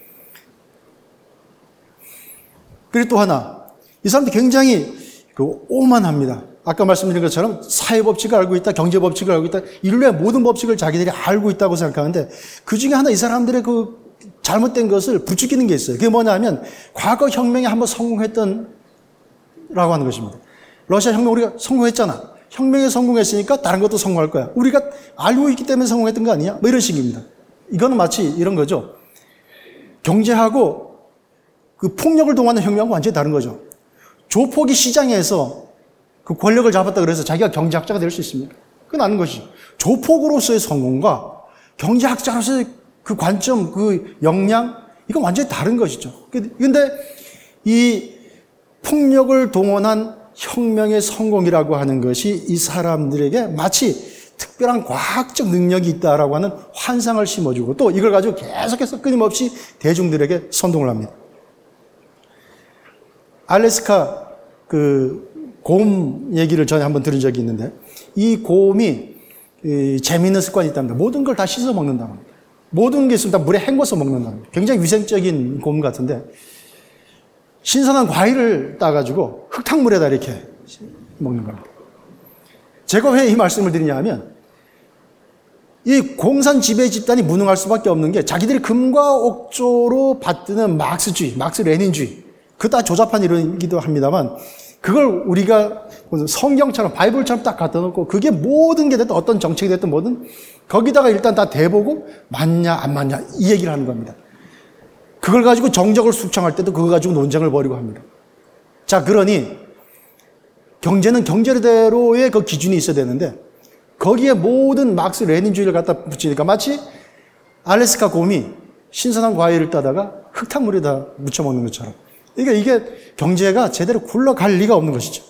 Speaker 2: 그리고 또 하나, 이 사람들 굉장히 오만합니다. 아까 말씀드린 것처럼 사회법칙을 알고 있다, 경제법칙을 알고 있다, 인류의 모든 법칙을 자기들이 알고 있다고 생각하는데 그 중에 하나 이 사람들의 그 잘못된 것을 부추기는 게 있어요. 그게 뭐냐 하면 과거 혁명에 한번 성공했던 라고 하는 것입니다. 러시아 혁명 우리가 성공했잖아. 혁명에 성공했으니까 다른 것도 성공할 거야. 우리가 알고 있기 때문에 성공했던 거 아니야? 뭐 이런 식입니다. 이거는 마치 이런 거죠. 경제하고 그 폭력을 동원하는 혁명하고 완전히 다른 거죠. 조폭이 시장에서 그 권력을 잡았다 그래서 자기가 경제학자가 될 수 있습니까? 그건 아닌 것이죠. 조폭으로서의 성공과 경제학자로서의 그 관점, 그 역량, 이건 완전히 다른 것이죠. 근데 이 폭력을 동원한 혁명의 성공이라고 하는 것이 이 사람들에게 마치 특별한 과학적 능력이 있다라고 하는 환상을 심어주고 또 이걸 가지고 계속해서 끊임없이 대중들에게 선동을 합니다. 알래스카 곰 얘기를 전에 한번 들은 적이 있는데 이 곰이 재미있는 습관이 있답니다. 모든 걸 다 씻어 먹는다는 겁니다. 모든 게 있으면 다 물에 헹궈서 먹는다는 겁니다. 굉장히 위생적인 곰 같은데 신선한 과일을 따가지고 흙탕물에다 이렇게 먹는 겁니다. 제가 왜 이 말씀을 드리냐 하면 이 공산 지배 집단이 무능할 수밖에 없는 게 자기들이 금과 옥조로 받드는 마르크스주의, 마르크스 레닌주의 그 다 조잡한 이론이기도 합니다만 그걸 우리가 성경처럼 바이블처럼 딱 갖다 놓고 그게 모든 게 됐든 어떤 정책이 됐든 뭐든 거기다가 일단 다 대보고 맞냐 안 맞냐 이 얘기를 하는 겁니다. 그걸 가지고 정적을 숙청할 때도 그거 가지고 논쟁을 벌이고 합니다. 자, 그러니 경제는 경제대로의 그 기준이 있어야 되는데 거기에 모든 막스 레닌주의를 갖다 붙이니까 마치 알래스카 곰이 신선한 과일을 따다가 흙탕물에다 묻혀 먹는 것처럼 이게 경제가 제대로 굴러갈 리가 없는 것이죠.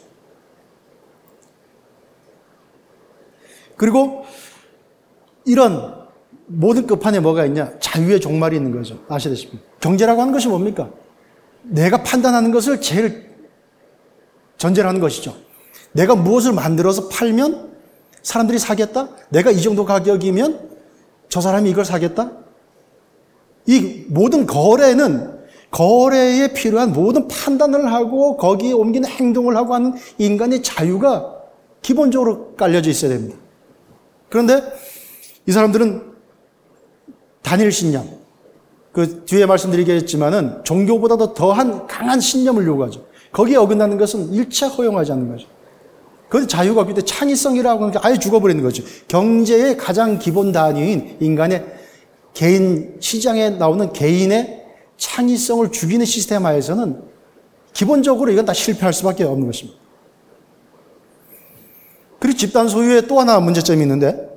Speaker 2: 그리고 이런 모든 끝판에 뭐가 있냐? 자유의 종말이 있는 거죠. 아시다시피. 경제라고 하는 것이 뭡니까? 내가 판단하는 것을 제일 전제로 하는 것이죠. 내가 무엇을 만들어서 팔면 사람들이 사겠다? 내가 이 정도 가격이면 저 사람이 이걸 사겠다? 이 모든 거래는 거래에 필요한 모든 판단을 하고 거기에 옮기는 행동을 하고 하는 인간의 자유가 기본적으로 깔려져 있어야 됩니다. 그런데 이 사람들은 단일 신념, 그 뒤에 말씀드리겠지만은 종교보다도 더한 강한 신념을 요구하죠. 거기에 어긋나는 것은 일체 허용하지 않는 거죠. 그것이 자유가 없기 때문에 창의성이라고 하는 게 아예 죽어버리는 거죠. 경제의 가장 기본 단위인 인간의 개인, 시장에 나오는 개인의 창의성을 죽이는 시스템 하에서는 기본적으로 이건 다 실패할 수밖에 없는 것입니다. 그리고 집단 소유의 또 하나 문제점이 있는데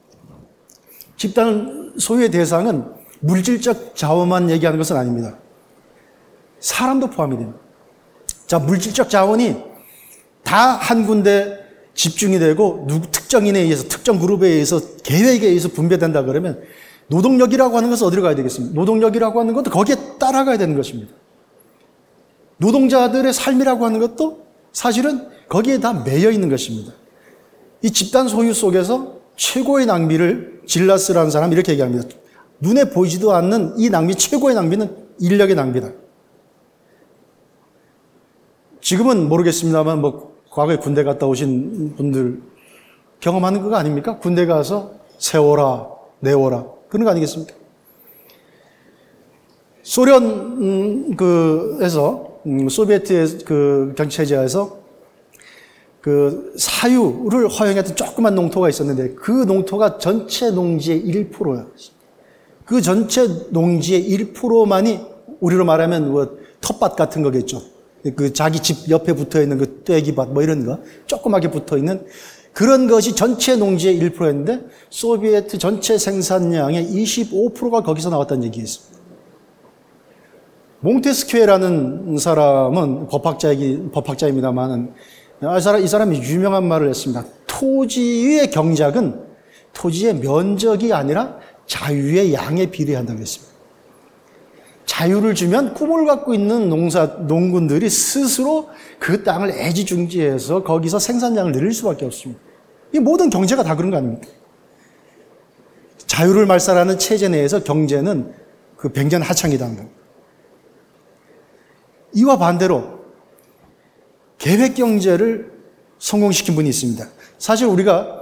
Speaker 2: 집단 소유의 대상은 물질적 자원만 얘기하는 것은 아닙니다. 사람도 포함이 됩니다. 자, 물질적 자원이 다 한 군데 집중이 되고 특정인에 의해서 특정 그룹에 의해서 계획에 의해서 분배된다 그러면 노동력이라고 하는 것은 어디로 가야 되겠습니까? 노동력이라고 하는 것도 거기에 따라가야 되는 것입니다. 노동자들의 삶이라고 하는 것도 사실은 거기에 다 매여 있는 것입니다. 이 집단 소유 속에서 최고의 낭비를 질라스라는 사람이 이렇게 얘기합니다. 눈에 보이지도 않는 이 낭비, 최고의 낭비는 인력의 낭비다. 지금은 모르겠습니다만 과거에 군대 갔다 오신 분들 경험하는 거 아닙니까? 군대 가서 세워라, 내워라 그런 거 아니겠습니까? 소련에서 소비에트의 그 경제체제에서 그 사유를 허용했던 조그만 농토가 있었는데 그 농토가 전체 농지의 1%예요. 그 전체 농지의 1%만이 우리로 말하면 뭐 텃밭 같은 거겠죠. 그 자기 집 옆에 붙어 있는 그 떼기밭 뭐 이런 거 조그맣게 붙어 있는 그런 것이 전체 농지의 1%였는데 소비에트 전체 생산량의 25%가 거기서 나왔다는 얘기였습니다. 몽테스큐에라는 사람은 법학자입니다만은 이 사람이 유명한 말을 했습니다. 토지의 경작은 토지의 면적이 아니라 자유의 양에 비례한다고 했습니다. 자유를 주면 꿈을 갖고 있는 농군들이 스스로 그 땅을 애지중지해서 거기서 생산량을 늘릴 수밖에 없습니다. 이 모든 경제가 다 그런 거 아닙니까? 자유를 말살하는 체제 내에서 경제는 그 백년하창이라는 겁니다. 이와 반대로 계획경제를 성공시킨 분이 있습니다. 사실 우리가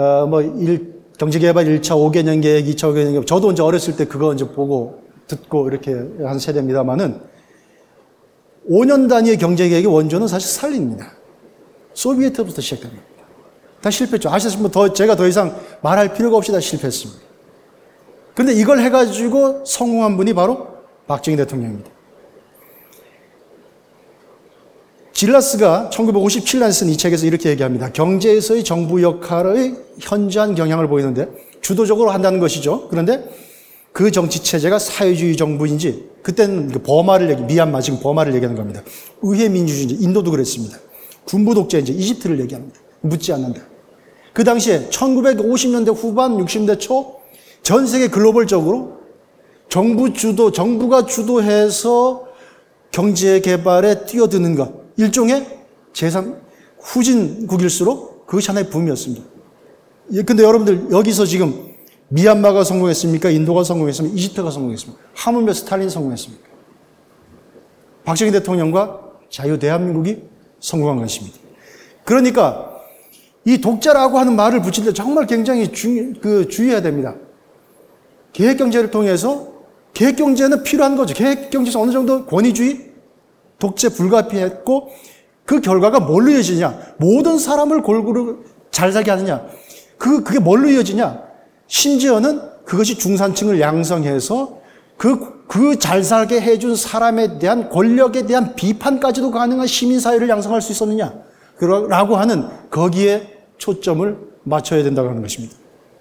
Speaker 2: 경제개발 1차 5개년 계획, 2차 5개년 계획, 저도 이제 어렸을 때 그거 이제 보고 듣고 이렇게 한 세대입니다만은 5년 단위의 경제계획의 원조는 사실 스탈린입니다. 소비에트부터 시작됩니다. 다 실패했죠. 아시다시피 제가 더 이상 말할 필요가 없이 다 실패했습니다. 그런데 이걸 해가지고 성공한 분이 바로 박정희 대통령입니다. 질라스가 1957년에 쓴 이 책에서 이렇게 얘기합니다. 경제에서의 정부 역할의 현저한 경향을 보이는데 주도적으로 한다는 것이죠. 그런데 그 정치체제가 사회주의 정부인지 그때는 미얀마 지금 버마를 얘기하는 겁니다. 의회 민주주의인지 인도도 그랬습니다. 군부 독재인지 이집트를 얘기합니다. 묻지 않는다. 그 당시에 1950년대 후반 60년대 초 전 세계 글로벌적으로 정부가 주도해서 경제 개발에 뛰어드는 것 일종의 후진국일수록 그것이 하나의 붐이었습니다. 근데 여러분들 여기서 지금 미얀마가 성공했습니까? 인도가 성공했습니까? 이집트가 성공했습니까? 하물며 스탈린 성공했습니까? 박정희 대통령과 자유 대한민국이 성공한 것입니다. 그러니까 이 독자라고 하는 말을 붙일 때 정말 굉장히 주의해야 됩니다. 계획경제를 통해서 계획경제는 필요한 거죠. 계획경제에서 어느 정도 권위주의, 독재 불가피했고 그 결과가 뭘로 이어지냐? 모든 사람을 골고루 잘 살게 하느냐? 그게 뭘로 이어지냐? 심지어는 그것이 중산층을 양성해서 그 잘 살게 해준 사람에 대한 권력에 대한 비판까지도 가능한 시민사회를 양성할 수 있었느냐? 라고 하는 거기에 초점을 맞춰야 된다고 하는 것입니다.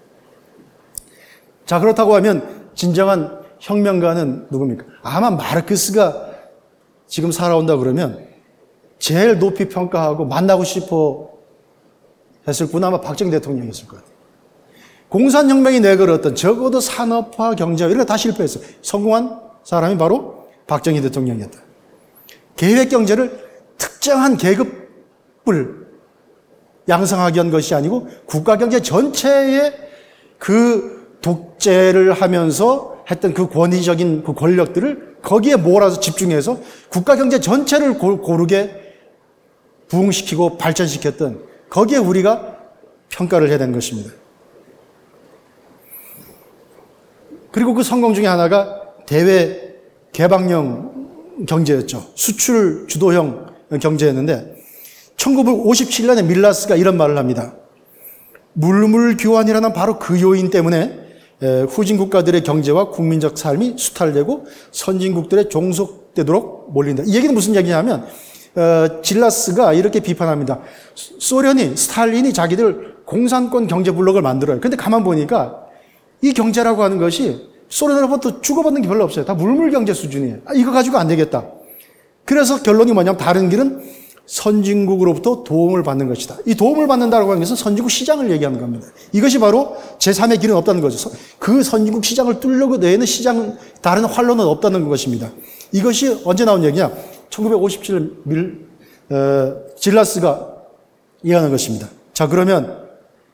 Speaker 2: 자, 그렇다고 하면 진정한 혁명가는 누굽니까? 아마 마르크스가 지금 살아온다 그러면 제일 높이 평가하고 만나고 싶어 했을 분은 아마 박정희 대통령이었을 것 같아요. 공산혁명이 내걸었던 적어도 산업화, 경제화 이런 거 다 실패했어요. 성공한 사람이 바로 박정희 대통령이었다. 계획경제를 특정한 계급을 양성하기 위한 것이 아니고 국가경제 전체의 그 독재를 하면서 했던 그 권위적인 그 권력들을 거기에 몰아서 집중해서 국가경제 전체를 고르게 부흥시키고 발전시켰던 거기에 우리가 평가를 해야 되는 것입니다. 그리고 그 성공 중에 하나가 대외 개방형 경제였죠. 수출 주도형 경제였는데 1957년에 밀라스가 이런 말을 합니다. 물물 교환이라는 바로 그 요인 때문에 후진 국가들의 경제와 국민적 삶이 수탈되고 선진국들의 종속되도록 몰린다. 이 얘기는 무슨 얘기냐면 질라스가 이렇게 비판합니다. 스탈린이 자기들 공산권 경제 블록을 만들어요. 근데 가만 보니까 이 경제라고 하는 것이 소련으로부터 주고받는 게 별로 없어요. 다 물물 경제 수준이에요. 이거 가지고 안 되겠다. 그래서 결론이 뭐냐면 다른 길은 선진국으로부터 도움을 받는 것이다. 이 도움을 받는다고 하는 것은 선진국 시장을 얘기하는 겁니다. 이것이 바로 제3의 길은 없다는 거죠. 그 선진국 시장을 뚫려고 내는 다른 활로는 없다는 것입니다. 이것이 언제 나온 얘기냐? 1957년 질라스가 이해하는 것입니다. 자, 그러면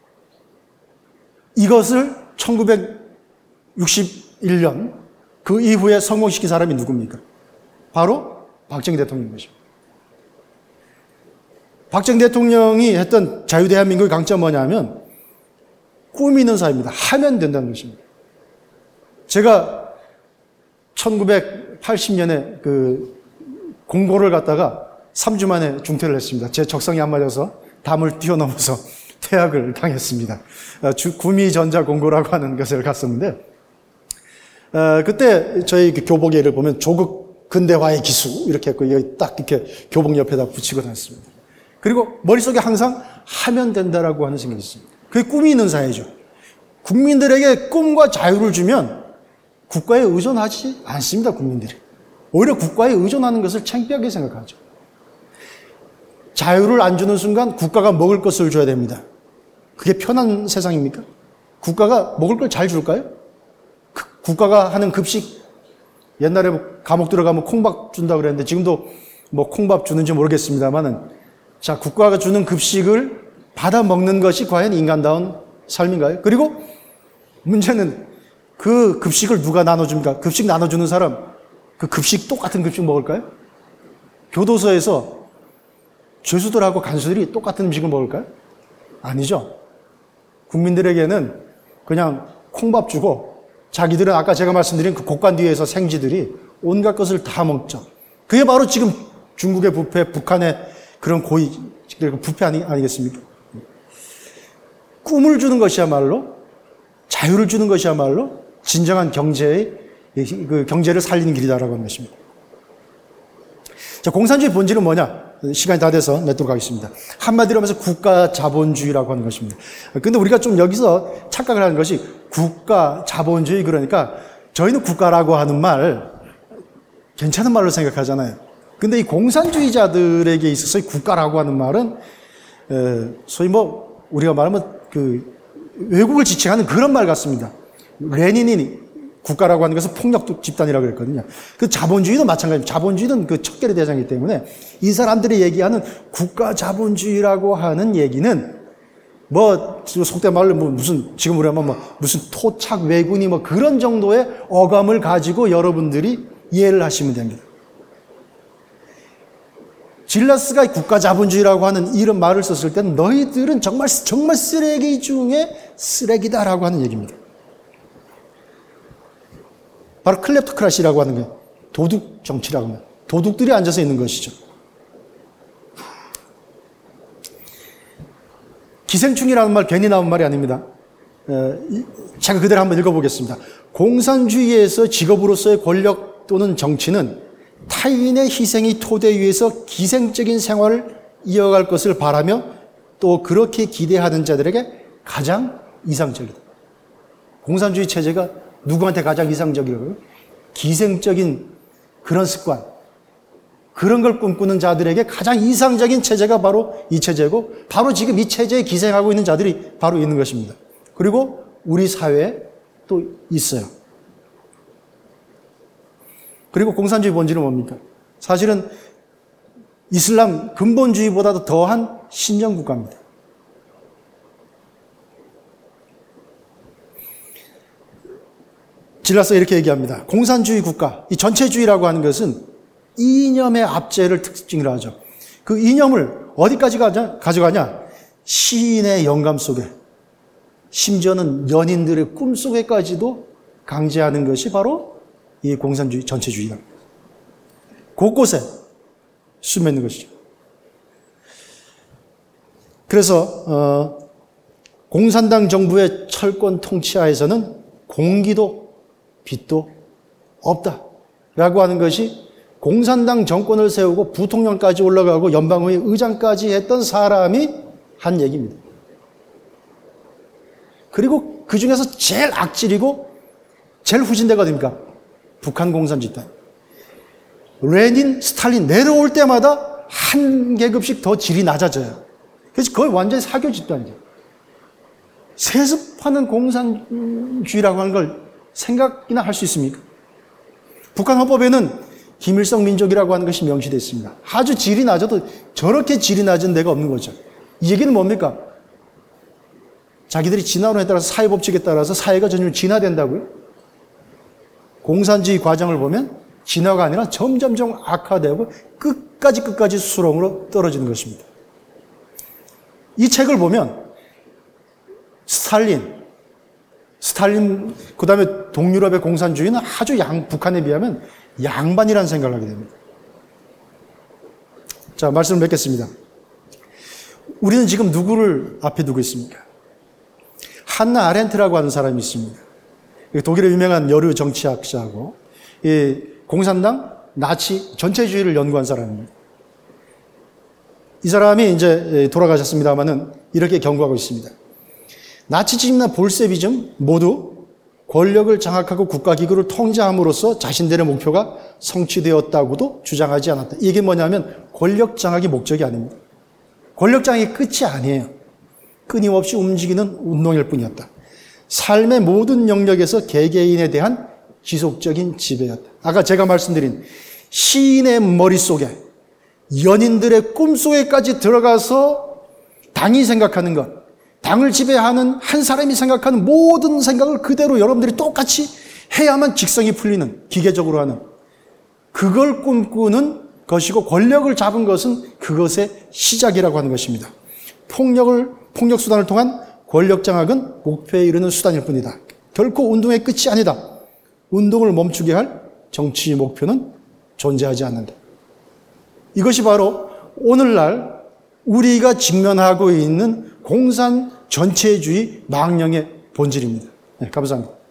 Speaker 2: 이것을 1961년 그 이후에 성공시킨 사람이 누굽니까? 바로 박정희 대통령인 것입니다. 박정희 대통령이 했던 자유대한민국의 강점은 뭐냐면 꿈이 있는 사회입니다. 하면 된다는 것입니다. 제가 1980년에 그 공고를 갖다가 3주 만에 중퇴를 했습니다. 제 적성이 안 맞아서 담을 뛰어넘어서 퇴학을 당했습니다. 구미전자 공고라고 하는 것을 갔었는데 그때 저희 교복에를 보면 조국 근대화의 기수 이렇게 했고 여기 딱 이렇게 교복 옆에다 붙이고 다녔습니다. 그리고 머릿속에 항상 하면 된다라고 하는 생각이 있습니다. 그게 꿈이 있는 사회죠. 국민들에게 꿈과 자유를 주면 국가에 의존하지 않습니다. 국민들이. 오히려 국가에 의존하는 것을 창피하게 생각하죠. 자유를 안 주는 순간 국가가 먹을 것을 줘야 됩니다. 그게 편한 세상입니까? 국가가 먹을 걸 잘 줄까요? 국가가 하는 급식, 옛날에 감옥 들어가면 콩밥 준다고 그랬는데 지금도 뭐 콩밥 주는지 모르겠습니다만은 자, 국가가 주는 급식을 받아 먹는 것이 과연 인간다운 삶인가요? 그리고 문제는 그 급식을 누가 나눠줍니까? 급식 나눠주는 사람, 그 급식 똑같은 급식 먹을까요? 교도소에서 죄수들하고 간수들이 똑같은 음식을 먹을까요? 아니죠. 국민들에게는 그냥 콩밥 주고 자기들은 아까 제가 말씀드린 그 곡간 뒤에서 생쥐들이 온갖 것을 다 먹죠. 그게 바로 지금 중국의 부패, 북한의 그런 고의, 부패 아니겠습니까? 꿈을 주는 것이야말로, 자유를 주는 것이야말로 진정한 경제를 살리는 길이다라고 하는 것입니다. 자, 공산주의 본질은 뭐냐? 시간이 다 돼서 맺도록 하겠습니다. 한마디로 하면서 국가 자본주의라고 하는 것입니다. 근데 우리가 좀 여기서 착각을 하는 것이 국가 자본주의 그러니까 저희는 국가라고 하는 말 괜찮은 말로 생각하잖아요. 근데 이 공산주의자들에게 있어서 국가라고 하는 말은 소위 뭐 우리가 말하면 그 외국을 지칭하는 그런 말 같습니다. 레닌이 국가라고 하는 것은 폭력 집단이라고 그랬거든요. 그 자본주의도 마찬가지입니다. 자본주의는 그 척결의 대상이기 때문에 이 사람들이 얘기하는 국가 자본주의라고 하는 얘기는 뭐 속된 말로 뭐 무슨 지금 우리가 뭐 무슨 토착 왜군이 뭐 그런 정도의 어감을 가지고 여러분들이 이해를 하시면 됩니다. 질라스가 국가 자본주의라고 하는 이런 말을 썼을 때는 너희들은 정말 쓰레기 중에 쓰레기다라고 하는 얘기입니다. 바로 클렙토크라시라고 하는 게 도둑 정치라고 합니다. 도둑들이 앉아서 있는 것이죠. 기생충이라는 말 괜히 나온 말이 아닙니다. 제가 그대로 한번 읽어보겠습니다. 공산주의에서 직업으로서의 권력 또는 정치는 타인의 희생이 토대 위에서 기생적인 생활을 이어갈 것을 바라며 또 그렇게 기대하는 자들에게 가장 이상적이다. 공산주의 체제가 누구한테 가장 이상적이라고요? 기생적인 그런 습관, 그런 걸 꿈꾸는 자들에게 가장 이상적인 체제가 바로 이 체제고, 바로 지금 이 체제에 기생하고 있는 자들이 바로 있는 것입니다. 그리고 우리 사회에 또 있어요. 그리고 공산주의 본질은 뭡니까? 사실은 이슬람 근본주의보다도 더한 신정국가입니다. 질라스가 이렇게 얘기합니다. 공산주의 국가, 이 전체주의라고 하는 것은 이념의 압제를 특징으로 하죠. 그 이념을 어디까지 가져가냐? 시인의 영감 속에, 심지어는 연인들의 꿈 속에까지도 강제하는 것이 바로 이 공산주의, 전체주의다. 곳곳에 수놓는 것이죠. 그래서 공산당 정부의 철권 통치하에서는 공기도 빛도 없다라고 하는 것이 공산당 정권을 세우고 부통령까지 올라가고 연방의회 의장까지 했던 사람이 한 얘기입니다. 그리고 그 중에서 제일 악질이고 제일 후진대가 어딥니까? 북한 공산 집단. 레닌, 스탈린 내려올 때마다 한 계급씩 더 질이 낮아져요. 그래서 거의 완전히 사교 집단이죠. 세습하는 공산주의라고 하는 걸 생각이나 할 수 있습니까? 북한 헌법에는 김일성 민족이라고 하는 것이 명시되어 있습니다. 아주 질이 낮아도 저렇게 질이 낮은 데가 없는 거죠. 이 얘기는 뭡니까? 자기들이 진화론에 따라서 사회법칙에 따라서 사회가 전혀 진화된다고요? 공산주의 과정을 보면 진화가 아니라 점점점 악화되고 끝까지 수렁으로 떨어지는 것입니다. 이 책을 보면 스탈린, 그 다음에 동유럽의 공산주의는 아주 북한에 비하면 양반이라는 생각을 하게 됩니다. 자, 말씀을 맺겠습니다. 우리는 지금 누구를 앞에 두고 있습니까? 한나 아렌트라고 하는 사람이 있습니다. 독일의 유명한 여류 정치학자고 공산당, 나치, 전체주의를 연구한 사람입니다. 이 사람이 이제 돌아가셨습니다만은 이렇게 경고하고 있습니다. 나치즘이나 볼세비즘 모두 권력을 장악하고 국가기구를 통제함으로써 자신들의 목표가 성취되었다고도 주장하지 않았다. 이게 뭐냐면 권력 장악이 목적이 아닙니다. 권력 장악이 끝이 아니에요. 끊임없이 움직이는 운동일 뿐이었다. 삶의 모든 영역에서 개개인에 대한 지속적인 지배였다. 아까 제가 말씀드린 시인의 머릿속에, 연인들의 꿈속에까지 들어가서 당이 생각하는 것, 당을 지배하는 한 사람이 생각하는 모든 생각을 그대로 여러분들이 똑같이 해야만 직성이 풀리는, 기계적으로 하는, 그걸 꿈꾸는 것이고, 권력을 잡은 것은 그것의 시작이라고 하는 것입니다. 폭력 수단을 통한 권력 장악은 목표에 이르는 수단일 뿐이다. 결코 운동의 끝이 아니다. 운동을 멈추게 할 정치 목표는 존재하지 않는다. 이것이 바로 오늘날 우리가 직면하고 있는 공산 전체주의 망령의 본질입니다. 네, 감사합니다.